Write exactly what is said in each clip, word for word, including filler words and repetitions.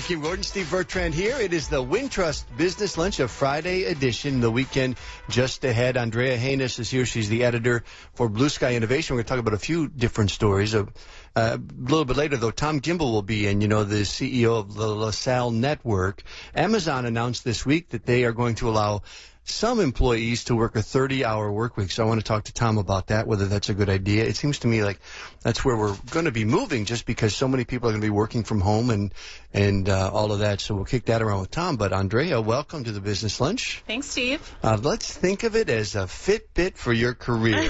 Kim Gordon, Steve Bertrand here. It is the Wintrust Business Lunch, a Friday edition. The weekend just ahead. Andrea Haynes is here. She's the editor for Blue Sky Innovation. We're going to talk about a few different stories. Uh, a little bit later, though, Tom Gimbel will be in, you know, the C E O of the LaSalle Network. Amazon announced this week that they are going to allow some employees to work a thirty-hour work week. So I want to talk to Tom about that, whether that's a good idea. It seems to me like that's where we're going to be moving, just because so many people are going to be working from home and and uh, all of that. So we'll kick that around with Tom. But Andrea, welcome to the Business Lunch. Thanks, Steve. Uh, let's think of it as a Fitbit for your career.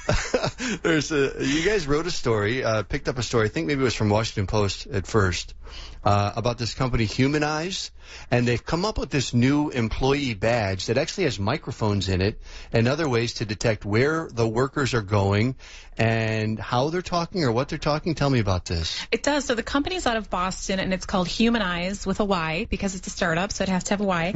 There's a, you guys wrote a story, uh, picked up a story, I think maybe it was from Washington Post at first, uh, about this company Humanize. And they've come up with this new employee badge that actually has microphones in it and other ways to detect where the workers are going and how they're talking or what they're talking. Tell me about this. It does. So the company's out of Boston, and it's called Humanize with a Y because it's a startup, so it has to have a Y.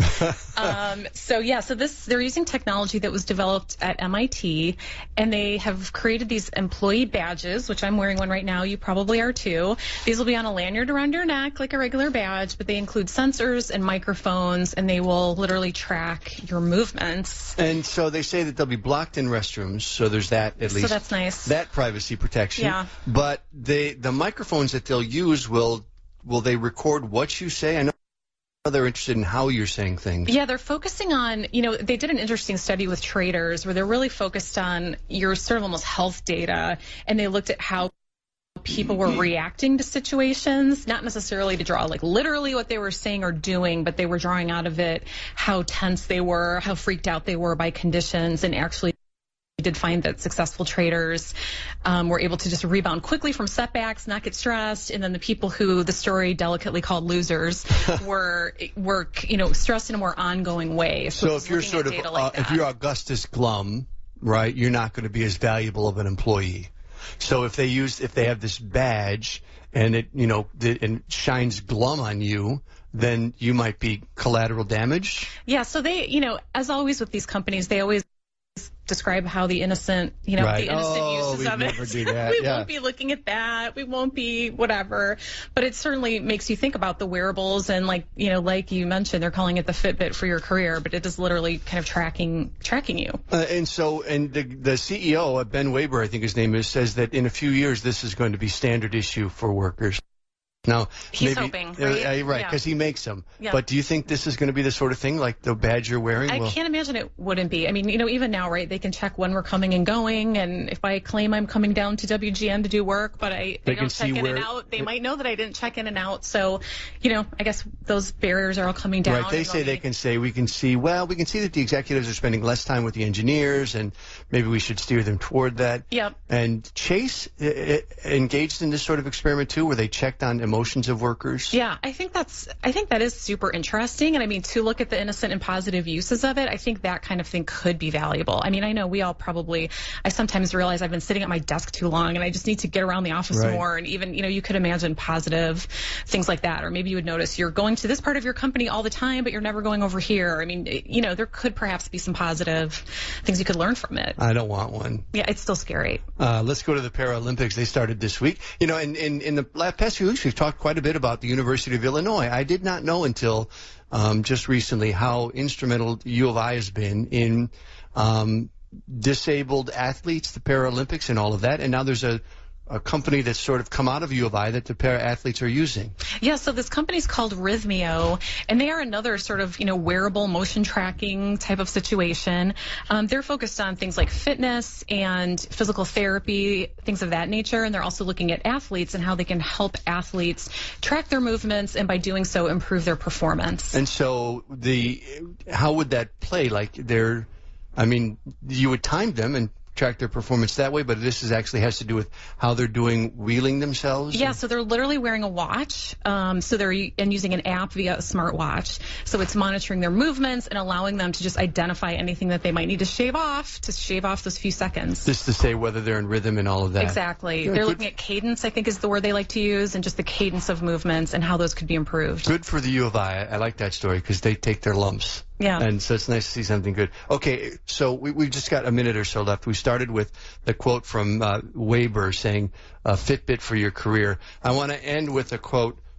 um, so, yeah, so this they're using technology that was developed at M I T, and they have created these employee badges, which I'm wearing one right now. You probably are, too. These will be on a lanyard around your neck like a regular badge, but they include sensors and microphones, and they will literally track your movements. And so they say that they'll be blocked in restrooms, so there's that at least. So that's nice. That privacy protection. Yeah. But they, the microphones that they'll use, will will they record what you say? I know they're interested in how you're saying things. Yeah, they're focusing on, you know, they did an interesting study with traders where they're really focused on your sort of almost health data, and they looked at how people were reacting to situations, not necessarily to draw like literally what they were saying or doing, but they were drawing out of it how tense they were, how freaked out they were by conditions, and actually did find that successful traders um, were able to just rebound quickly from setbacks, not get stressed, and then the people who the story delicately called losers were were you know stressed in a more ongoing way. So, so if you're sort of like uh, if you're Augustus Glum, right, you're not going to be as valuable of an employee. So if they use, if they have this badge and it, you know, it, and it shines glum on you, then you might be collateral damage. Yeah. So they, you know, as always with these companies, they always describe how the innocent, you know, right. the innocent oh, uses of never it. Do that. we yeah. won't be looking at that. We won't be whatever. But it certainly makes you think about the wearables, and like, you know, like you mentioned, they're calling it the Fitbit for your career, but it is literally kind of tracking tracking you. Uh, and so, and the, the C E O, Ben Weber, I think his name is, says that in a few years this is going to be standard issue for workers. Now, he's maybe, hoping, right? Uh, right, because yeah. he makes them. Yeah. But do you think this is going to be the sort of thing like the badge you're wearing? I well, can't imagine it wouldn't be. I mean, you know, even now, right, they can check when we're coming and going, and if I claim I'm coming down to W G N to do work, but I they, they don't check in where, and out, they might know that I didn't check in and out. So, you know, I guess those barriers are all coming down. Right, they say they can say, we can see, well, we can see that the executives are spending less time with the engineers, and maybe we should steer them toward that. Yep. And Chase uh, engaged in this sort of experiment, too, where they checked on emotions of workers. Yeah, I think that's, I think that is super interesting. And I mean, to look at the innocent and positive uses of it, I think that kind of thing could be valuable. I mean, I know we all probably, I sometimes realize I've been sitting at my desk too long and I just need to get around the office right. more. And even, you know, you could imagine positive things like that. Or maybe you would notice you're going to this part of your company all the time, but you're never going over here. I mean, you know, there could perhaps be some positive things you could learn from it. I don't want one. Yeah, it's still scary. Uh, let's go to the Paralympics. They started this week. You know, in, in, in the last past few weeks, we've talked quite a bit about the University of Illinois. I did not know until um, just recently how instrumental U of I has been in um, disabled athletes, the Paralympics, and all of that. And now there's a a company that's sort of come out of U of I that the para-athletes are using. Yeah, so this company's called Rhythmio, and they are another sort of, you know, wearable motion tracking type of situation. Um, they're focused on things like fitness and physical therapy, things of that nature, and they're also looking at athletes and how they can help athletes track their movements and by doing so improve their performance. And so the how would that play? Like they're, I mean, you would time them and track their performance that way, but this is actually has to do with how they're doing wheeling themselves? Yeah, so they're literally wearing a watch, um, so they're and using an app via a smartwatch. So it's monitoring their movements and allowing them to just identify anything that they might need to shave off, to shave off those few seconds. Just to say whether they're in rhythm and all of that. Exactly. Yeah, they're good. looking at cadence, I think is the word they like to use, and just the cadence of movements and how those could be improved. Good for the U of I. I like that story because they take their lumps. Yeah. And so it's nice to see something good. Okay, so we, we've just got a minute or so left. We started with the quote from uh, Weber saying, uh, Fitbit for your career. I want to end with a quote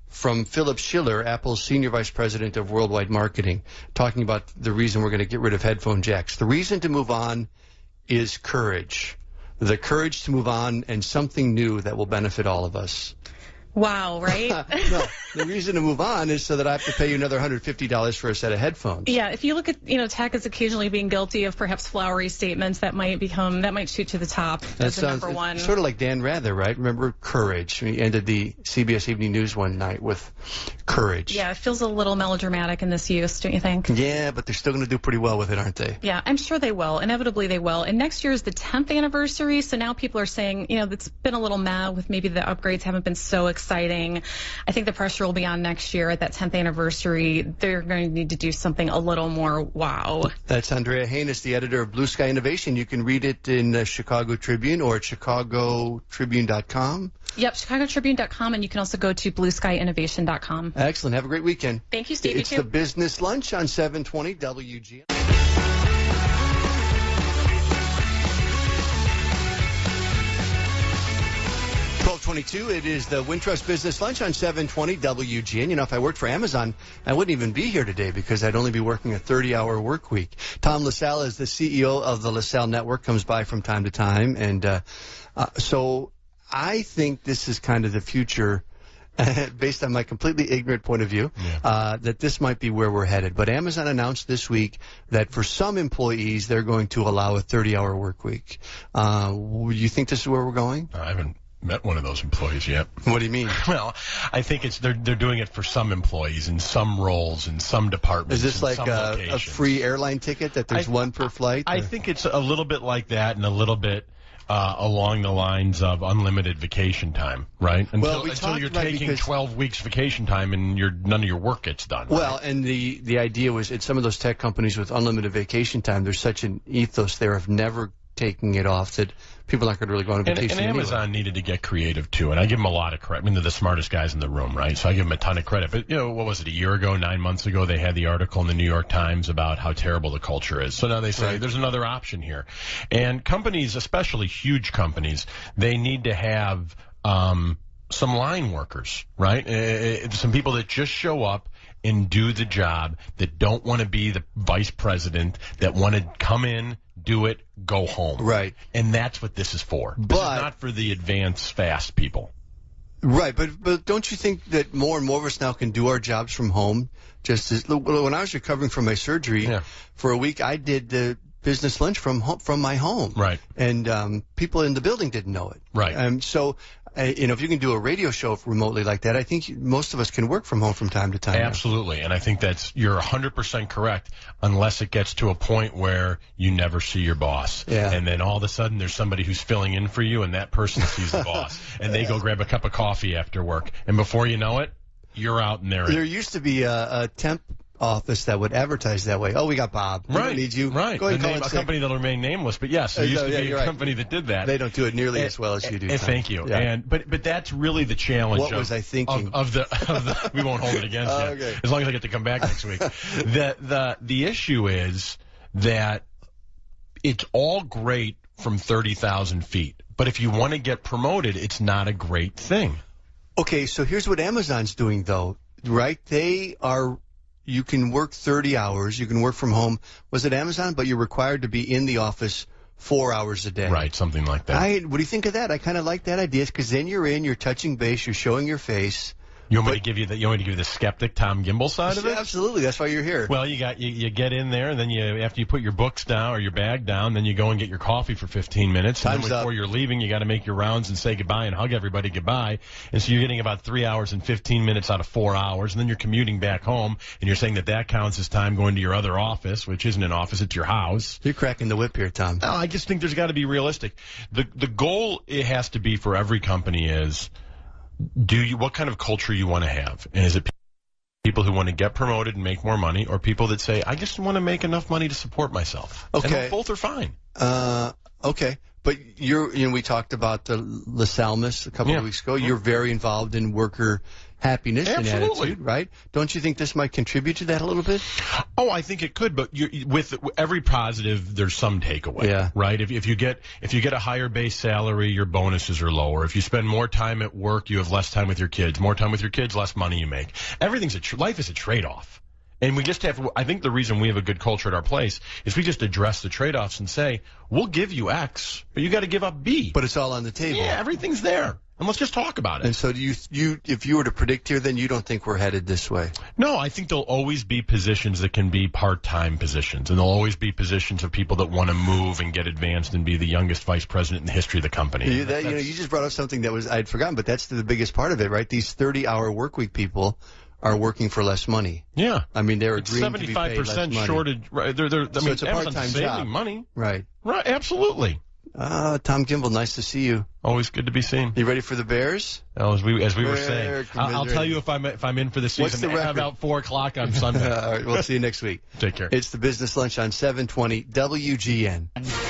from Philip Schiller, Apple's Senior Vice President of Worldwide Marketing, talking about the reason we're going to get rid of headphone jacks. The reason to move on is courage. The courage to move on and something new that will benefit all of us. Wow, right? No, the reason to move on is so that I have to pay you another one hundred fifty dollars for a set of headphones. Yeah, if you look at, you know, tech is occasionally being guilty of perhaps flowery statements that might become, that might shoot to the top That as the sounds number one. sort of like Dan Rather, right? Remember courage? He ended the C B S Evening News one night with courage. Yeah, it feels a little melodramatic in this use, don't you think? Yeah, but they're still going to do pretty well with it, aren't they? Yeah, I'm sure they will. Inevitably they will. And next year is the tenth anniversary, so now people are saying, you know, it's been a little mad with maybe the upgrades haven't been so exciting. I think the pressure will be on next year at that tenth anniversary. They're going to need to do something a little more wow. That's Andrea Haynes, the editor of Blue Sky Innovation. You can read it in the Chicago Tribune or at chicago tribune dot com. Yep, chicago tribune dot com, and you can also go to blue sky innovation dot com. Excellent. Have a great weekend. Thank you, Steve. It's you too. the Business Lunch on seven twenty W G N. twelve twenty-two, it is the Wintrust Business Lunch on seven twenty W G N. You know, if I worked for Amazon, I wouldn't even be here today because I'd only be working a thirty-hour work week. Tom LaSalle is the C E O of the LaSalle Network, comes by from time to time. And uh, uh, so I think this is kind of the future, based on my completely ignorant point of view, yeah. uh, that this might be where we're headed. But Amazon announced this week that for some employees, they're going to allow a thirty-hour work week. Uh, you think this is where we're going? I haven't met one of those employees yet. What do you mean? Well, I think it's they're they're doing it for some employees in some roles in some departments. Is this in like some a, a locations. free airline ticket that there's I, one per flight? I or? think it's a little bit like that and a little bit uh, along the lines of unlimited vacation time, right? Until, Well, we until talked you're about taking because- twelve weeks vacation time and you're none of your work gets done. Well, right? and the, the idea was at some of those tech companies with unlimited vacation time, there's such an ethos there of never taking it off that people aren't going to really go on And, vacation and anyway. Amazon needed to get creative too, and I give them a lot of credit. I mean, they're the smartest guys in the room, right? So I give them a ton of credit. But you know, what was it? A year ago, nine months ago, they had the article in the New York Times about how terrible the culture is. So now they say Right. there's another option here, and companies, especially huge companies, they need to have um, some line workers, right? Uh, some people that just show up and do the job, that don't want to be the vice president, that want to come in, do it, go home. Right. And that's what this is for. This But- is not for the advanced, fast people. Right, but but don't you think that more and more of us now can do our jobs from home? Just as when I was recovering from my surgery Yeah. for a week, I did the business lunch from home, from my home. Right. And um, people in the building didn't know it. Right. Um, so, uh, you know, if you can do a radio show remotely like that, I think most of us can work from home from time to time. now. Absolutely. And I think that's, you're one hundred percent correct, unless it gets to a point where you never see your boss. Yeah. And then all of a sudden there's somebody who's filling in for you, and that person sees the boss. And they go grab a cup of coffee after work. And before you know it, you're out and they're in. There used to be a, a temp office that would advertise that way. Oh, we got Bob. We Right. don't need you. Right. Go ahead and The call name, in a sick. company that'll remain nameless. But yes, there Uh, used no, to yeah, be you're a right. company that did that. They don't do it nearly as well as you do. Uh, Tom. thank you. Yeah. And but but that's really the challenge. What of, was I thinking? Of, of the of the we won't hold it against Oh, you okay. as long as I get to come back next week. the the the issue is that it's all great from thirty thousand feet, but if you want to get promoted, it's not a great thing. Okay, so here's what Amazon's doing, though, right? They are, you can work thirty hours, you can work from home. Was it Amazon? But you're required to be in the office four hours a day. Right, something like that. I, what do you think of that? I kind of like that idea because then you're in, you're touching base, you're showing your face. You want me But- to give you the you want me to give you the skeptic Tom Gimbel side of it? Absolutely, that's why you're here. Well, you got you, you get in there, and then you after you put your books down or your bag down, then you go and get your coffee for fifteen minutes. And Time's then before up. you're leaving, you got to make your rounds and say goodbye and hug everybody goodbye. And so you're getting about three hours and fifteen minutes out of four hours, and then you're commuting back home, and you're saying that that counts as time going to your other office, which isn't an office, it's your house. You're cracking the whip here, Tom. No, I just think there's got to be realistic. The the goal it has to be for every company is, do you what kind of culture you want to have, and is it people who want to get promoted and make more money, or people that say I just want to make enough money to support myself? Okay. And both are fine. Uh, okay. But you're, you know, we talked about the LaSalmus a couple Yeah. of weeks ago. You're very involved in worker happiness Absolutely. and attitude, right? Don't you think this might contribute to that a little bit? Oh, I think it could, but you, with every positive, there's some takeaway, Yeah. right? If, if you get if you get a higher base salary, your bonuses are lower. If you spend more time at work, you have less time with your kids. More time with your kids, less money you make. Everything's a tr- life is a trade-off. And we just have, I think the reason we have a good culture at our place is we just address the trade-offs and say, we'll give you X, but you got to give up B. But it's all on the table. Yeah, everything's there. And let's just talk about it. And so do you, you, if you were to predict here, then you don't think we're headed this way? No, I think there'll always be positions that can be part-time positions, and there'll always be positions of people that want to move and get advanced and be the youngest vice president in the history of the company. You, that, you know, you just brought up something that was I'd forgotten, but that's the biggest part of it, right? These thirty-hour work week people are working for less money. Yeah. I mean, they're It's agreeing to be paid seventy-five percent less money. shortage. Right, they're, they're, I So mean, it's a Amazon's part-time saving job. money. Right. Right, absolutely. Uh, Tom Kimball, nice to see you. Always good to be seen. You ready for the Bears? Well, as we as we were We're saying, I'll, I'll tell you if I'm if I'm in for the What's season. the record? About four o'clock on Sunday. All right, we'll see you next week. Take care. It's the Business Lunch on seven twenty W G N.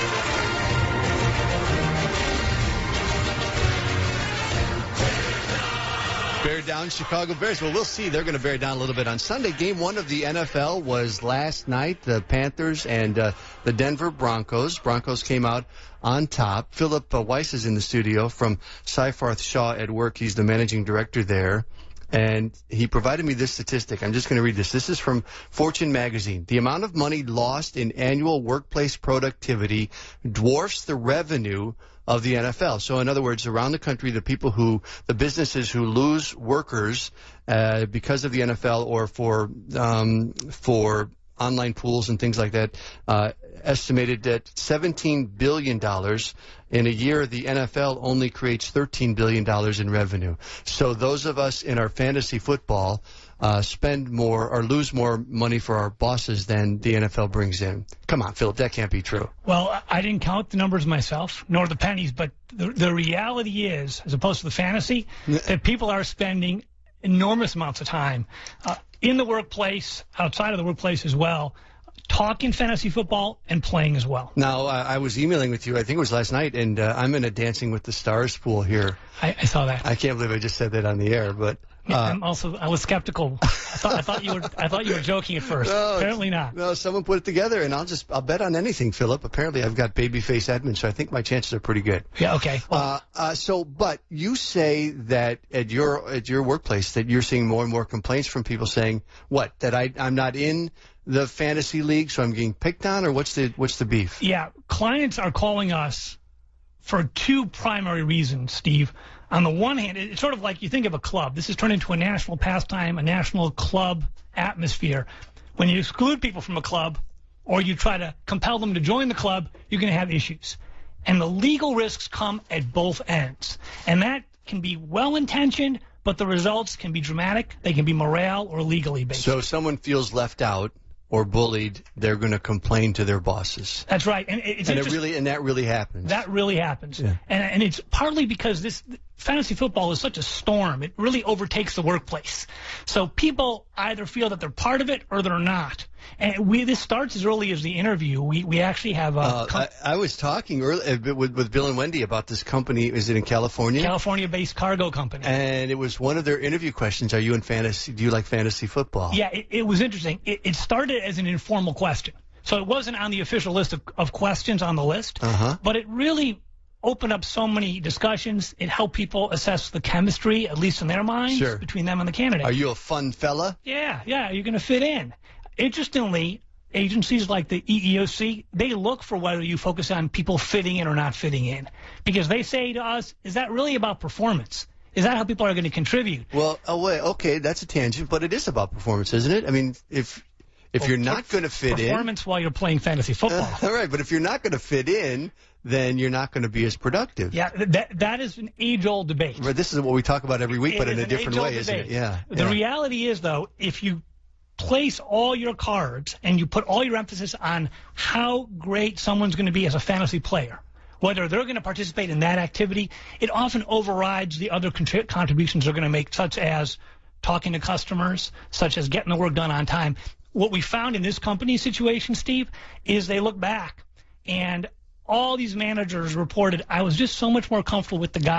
Bear down, Chicago Bears. Well, we'll see. They're going to bear down a little bit on Sunday. Game one of the N F L was last night. The Panthers and uh, the Denver Broncos. Broncos came out on top. Philip uh, Weiss is in the studio from Seyfarth Shaw at work. He's the managing director there. And he provided me this statistic. I'm just going to read this. This is from Fortune magazine. The amount of money lost in annual workplace productivity dwarfs the revenue of the N F L. So in other words, around the country, the people who, the businesses who lose workers uh, because of the N F L or for um, for online pools and things like that, uh, estimated at seventeen billion dollars. In a year, the N F L only creates thirteen billion dollars in revenue. So those of us in our fantasy football uh, spend more or lose more money for our bosses than the N F L brings in. Come on, Philip, that can't be true. Well, I didn't count the numbers myself, nor the pennies, but the, the reality is, as opposed to the fantasy, that people are spending enormous amounts of time uh, in the workplace, outside of the workplace as well, talking fantasy football and playing as well. Now, uh, I was emailing with you, I think it was last night, and uh, I'm in a Dancing with the Stars pool here. I, I saw that. I can't believe I just said that on the air, but... Uh, I'm also, I was skeptical. I thought, I thought you were, I thought you were joking at first. No, Apparently not. No, someone put it together, and I'll just, I'll bet on anything, Philip. Apparently, I've got babyface Edmund, so I think my chances are pretty good. Yeah. Okay. Well, Uh, uh, so, but you say that at your at your workplace that you're seeing more and more complaints from people saying what, that I I'm not in the fantasy league, so I'm getting picked on, or what's the what's the beef? yeah, clients are calling us for two primary reasons, Steve. On the one hand, it's sort of like you think of a club. This has turned into a national pastime, a national club atmosphere. When you exclude people from a club or you try to compel them to join the club, you're going to have issues. And the legal risks come at both ends. And that can be well-intentioned, but the results can be dramatic. They can be morale or legally based. So if someone feels left out or bullied, they're going to complain to their bosses. That's right. And it's And it interest- really and that really happens. That really happens. Yeah. And, and it's partly because this fantasy football is such a storm. It really overtakes the workplace. So people either feel that they're part of it or they're not. And we this starts as early as the interview. We we actually have a Uh, com- I, I was talking early, uh, with, with Bill and Wendy about this company. Is it in California? California-based cargo company. And it was one of their interview questions. Are you in fantasy? Do you like fantasy football? Yeah, it, it was interesting. It, it started as an informal question. So it wasn't on the official list of, of questions on the list. Uh-huh. But it really opened up so many discussions. It helped people assess the chemistry, at least in their minds, Sure. between them and the candidate. Are you a fun fella? Yeah, yeah, you're going to fit in. Interestingly, agencies like the E E O C, they look for whether you focus on people fitting in or not fitting in. Because they say to us, is that really about performance? Is that how people are going to contribute? Well, oh wait, okay, that's a tangent, but it is about performance, isn't it? I mean, if if you're not going to fit in, Performance while you're playing fantasy football. uh, all right, but if you're not going to fit in, then you're not going to be as productive. Yeah, that that is an age-old debate. But this is what we talk about every week, It but is in a an different age-old way, isn't it? debate. Yeah. The yeah. reality is, though, if you place all your cards and you put all your emphasis on how great someone's going to be as a fantasy player, whether they're going to participate in that activity, it often overrides the other contri- contributions they're going to make, such as talking to customers, such as getting the work done on time. What we found in this company situation, Steve, is they look back and all these managers reported, I was just so much more comfortable with the guy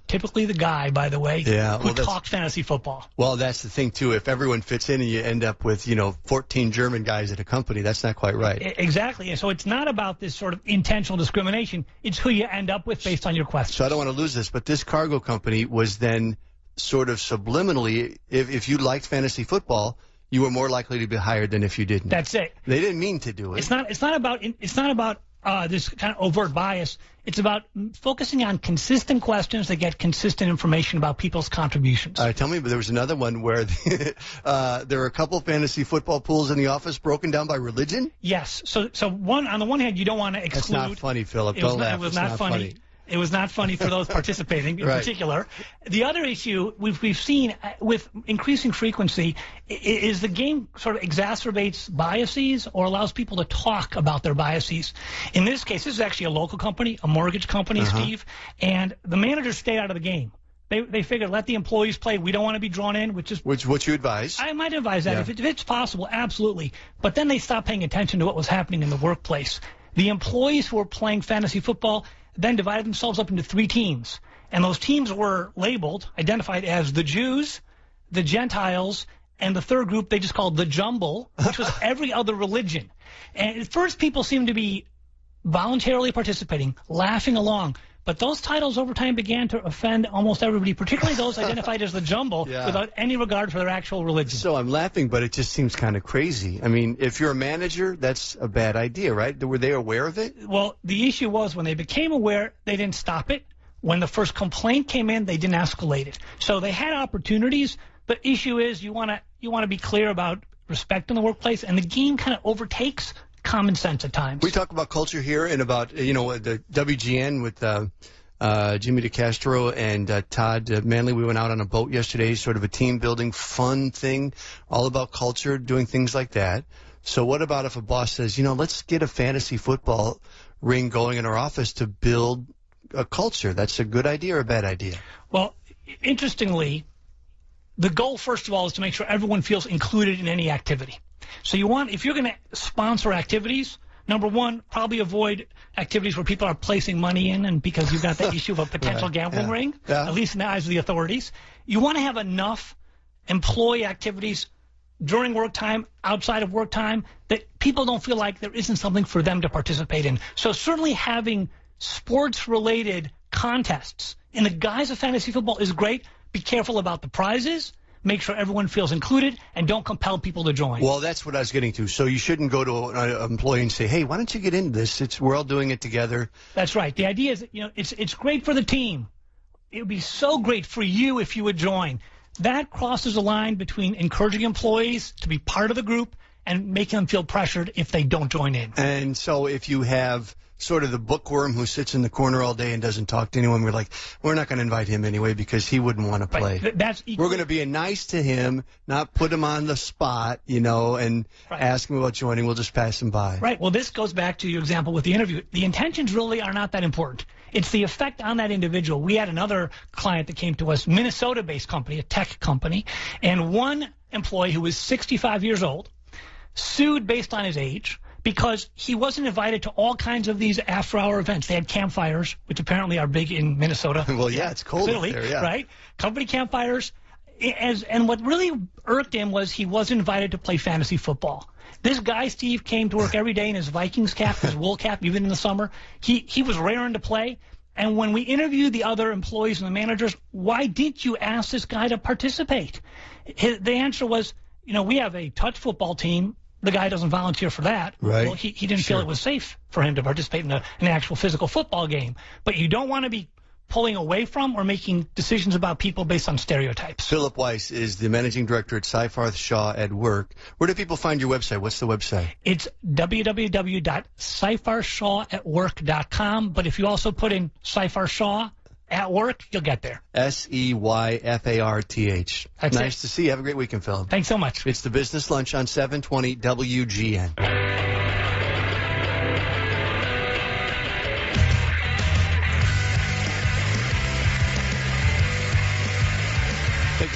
typically the guy, by the way, yeah, who well, talks fantasy football. Well, that's the thing, too. If everyone fits in and you end up with, you know, fourteen German guys at a company, that's not quite right. I- exactly. And so it's not about this sort of intentional discrimination. It's who you end up with based on your questions. So I don't want to lose this, but this cargo company was then sort of subliminally, if, if you liked fantasy football, you were more likely to be hired than if you didn't. That's it. They didn't mean to do it. It's not. It's not about. It's not about uh, this kind of overt bias. It's about focusing on consistent questions that get consistent information about people's contributions. All right, tell me, but there was another one where the, uh, there were a couple fantasy football pools in the office broken down by religion. Yes. So, so one on the one hand, you don't want to exclude. That's not funny, Philip. It Don't was laugh. not, it was It's not, not funny. funny. It was not funny for those participating in Right. particular. The other issue we've we've seen with increasing frequency is the game sort of exacerbates biases or allows people to talk about their biases. In this case, this is actually a local company, a mortgage company, Uh-huh. Steve, and the managers stayed out of the game. They they figured let the employees play. We don't want to be drawn in, which is Which what you advise? I might advise that Yeah. if, it, if it's possible, absolutely. But then they stopped paying attention to what was happening in the workplace. The employees who were playing fantasy football then divided themselves up into three teams. And those teams were labeled, identified as the Jews, the Gentiles, and the third group they just called the Jumble, which was every other religion. And at first people seemed to be voluntarily participating, laughing along. But those titles over time began to offend almost everybody, particularly those identified as the Jumble, Yeah. without any regard for their actual religion. So I'm laughing, but it just seems kind of crazy. I mean, if you're a manager, that's a bad idea, right? Were they aware of it? Well, the issue was when they became aware, they didn't stop it. When the first complaint came in, they didn't escalate it. So they had opportunities. The issue is you want to you want to be clear about respect in the workplace, and the game kind of overtakes common sense at times. We talk about culture here and about, you know, the W G N with uh, uh, Jimmy DeCastro and uh, Todd uh, Manley. We went out on a boat yesterday, sort of a team-building, fun thing, all about culture, doing things like that. So what about if a boss says, you know, let's get a fantasy football ring going in our office to build a culture? That's a good idea or a bad idea? Well, interestingly, the goal, first of all, is to make sure everyone feels included in any activity. So you want, if you're going to sponsor activities, number one, probably avoid activities where people are placing money in, and because you've got the issue of a potential Right, gambling yeah, ring, yeah. at least in the eyes of the authorities. You want to have enough employee activities during work time, outside of work time, that people don't feel like there isn't something for them to participate in. So certainly having sports-related contests in the guise of fantasy football is great. Be careful about the prizes. Make sure everyone feels included, and don't compel people to join. Well, that's what I was getting to. So you shouldn't go to an employee and say, hey, why don't you get into this? It's We're all doing it together. That's right. The idea is, you know, it's it's great for the team. It would be so great for you if you would join. That crosses a line between encouraging employees to be part of the group and making them feel pressured if they don't join in. And so if you have sort of the bookworm who sits in the corner all day and doesn't talk to anyone, we're like, we're not going to invite him anyway because he wouldn't want to play. Right. Th- That's equally- We're going to be nice to him, not put him on the spot, you know, and Right. ask him about joining. We'll just pass him by. Right. Well, this goes back to your example with the interview. The intentions really are not that important. It's the effect on that individual. We had another client that came to us, Minnesota-based company, a tech company, and one employee who was sixty-five years old sued based on his age because he wasn't invited to all kinds of these after-hour events. They had campfires, which apparently are big in Minnesota. Well, yeah, it's cold Clearly, up there, yeah. right? Company campfires. As, and what really irked him was he wasn't invited to play fantasy football. This guy, Steve, came to work every day in his Vikings cap, his wool cap, even in the summer. He he was raring to play. And when we interviewed the other employees and the managers, why didn't you ask this guy to participate? His, the answer was, you know, we have a touch football team. The guy doesn't volunteer for that. Right. Well, he, he didn't Sure. feel it was safe for him to participate in a, an actual physical football game. But you don't want to be pulling away from or making decisions about people based on stereotypes. Philip Weiss is the managing director at Seyfarth Shaw at Work. Where do people find your website? What's the website? It's w w w dot seyfarth shaw at work dot com. But if you also put in Seyfarth Shaw at Work, you'll get there. S E Y F A R T H. That's Nice it. to see you. Have a great weekend, Philip. Thanks so much. It's the Business Lunch on seven twenty W G N. Thank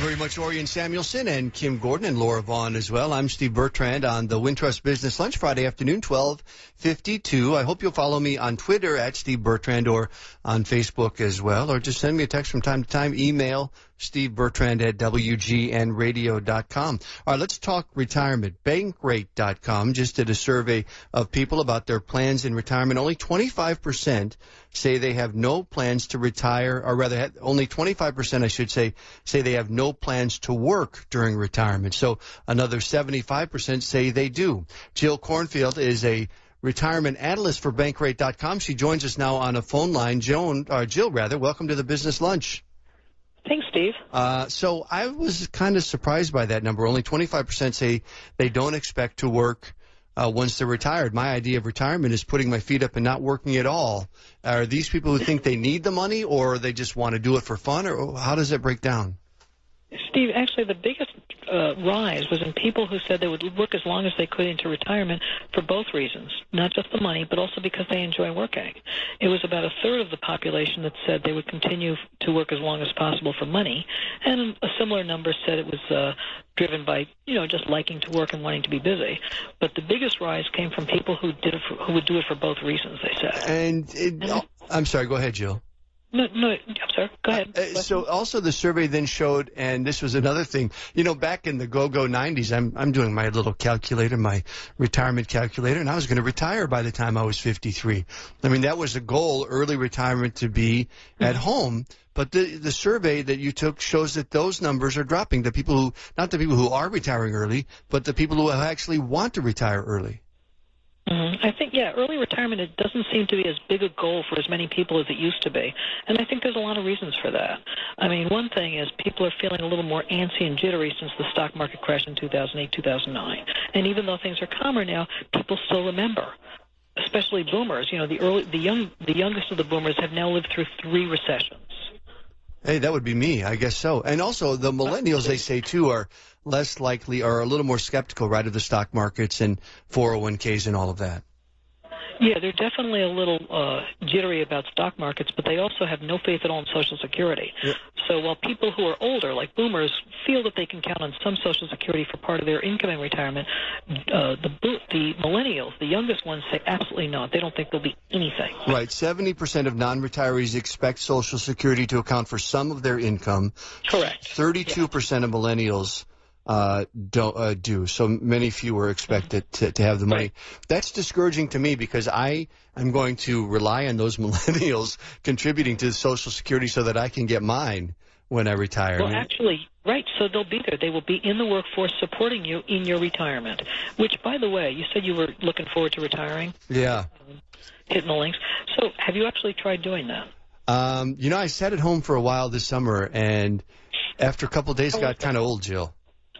very much, Orion Samuelson and Kim Gordon and Laura Vaughn as well. I'm Steve Bertrand on the Wintrust Business Lunch, Friday afternoon, twelve fifty-two. I hope you'll follow me on Twitter at Steve Bertrand or on Facebook as well, or just send me a text from time to time. Email Steve Bertrand at W G N radio dot com. All right, let's talk retirement. Bankrate dot com just did a survey of people about their plans in retirement. Only twenty-five percent say they have no plans to retire, or rather only twenty-five percent, I should say, say they have no plans to work during retirement. So another seventy-five percent say they do. Jill Cornfield is a retirement analyst for Bankrate dot com. She joins us now on a phone line. Joan, or Jill, rather, welcome to the Business Lunch. Thanks, Steve. Uh, so I was kind of surprised by that number. Only twenty-five percent say they don't expect to work uh, once they're retired. My idea of retirement is putting my feet up and not working at all. Are these people who think they need the money, or they just want to do it for fun, or how does that break down? Steve, actually the biggest uh, rise was in people who said they would work as long as they could into retirement for both reasons, not just the money, but also because they enjoy working. It was about a third of the population that said they would continue to work as long as possible for money, and a similar number said it was uh, driven by, you know, just liking to work and wanting to be busy. But the biggest rise came from people who did it for, who would do it for both reasons, they said. And it, oh, I'm sorry, go ahead, Jill. No, no, I'm sorry. Go ahead. Uh, so also the survey then showed, and this was another thing, you know, back in the go-go nineties, I'm I'm doing my little calculator, my retirement calculator, and I was going to retire by the time I was fifty-three. I mean, that was a goal, early retirement, to be mm-hmm. at home. But the the survey that you took shows that those numbers are dropping. The people who, not the people who are retiring early, but the people who actually want to retire early. Mm-hmm. I think, yeah, early retirement, it doesn't seem to be as big a goal for as many people as it used to be. And I think there's a lot of reasons for that. I mean, one thing is people are feeling a little more antsy and jittery since the stock market crashed in two thousand eight, two thousand nine. And even though things are calmer now, people still remember, especially boomers. You know, the early, the young, the youngest of the boomers have now lived through three recessions. Hey, that would be me, I guess so. And also the millennials, they say, too, are less likely, or a little more skeptical, right, of the stock markets and four oh one k's and all of that. Yeah, they're definitely a little uh, jittery about stock markets, but they also have no faith at all in Social Security. Yep. So while people who are older, like boomers, feel that they can count on some Social Security for part of their income in retirement, uh, the the millennials, the youngest ones, say absolutely not. They don't think there'll be anything. Right. seventy percent of non-retirees expect Social Security to account for some of their income. Correct. thirty-two percent of millennials uh don't uh, do. So many fewer expected to, to have the money. Right. That's discouraging to me, because I am going to rely on those millennials contributing to Social Security so that I can get mine when I retire. Well, I mean, actually, right, so they'll be there. They will be in the workforce supporting you in your retirement, which, by the way, you said you were looking forward to retiring? Yeah. Um, hitting the links. So have you actually tried doing that? Um, you know, I sat at home for a while this summer, and after a couple of days, it got kind of old, Jill.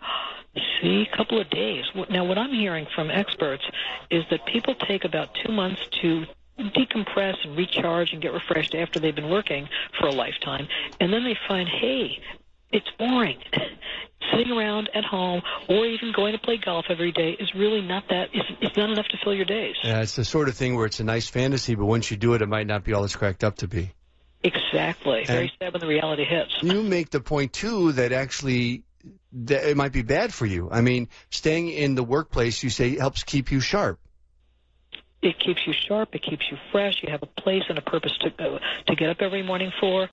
See, a couple of days. Now, what I'm hearing from experts is that people take about two months to decompress and recharge and get refreshed after they've been working for a lifetime, and then they find, hey, it's boring. Sitting around at home or even going to play golf every day is really not that, it's, it's not enough to fill your days. Yeah, it's the sort of thing where it's a nice fantasy, but once you do it, it might not be all it's cracked up to be. Exactly. Very and sad when the reality hits. You make the point, too, that actually that it might be bad for you. I mean, staying in the workplace, you say, helps keep you sharp. It keeps you sharp. It keeps you fresh. You have a place and a purpose to go, to get up every morning for.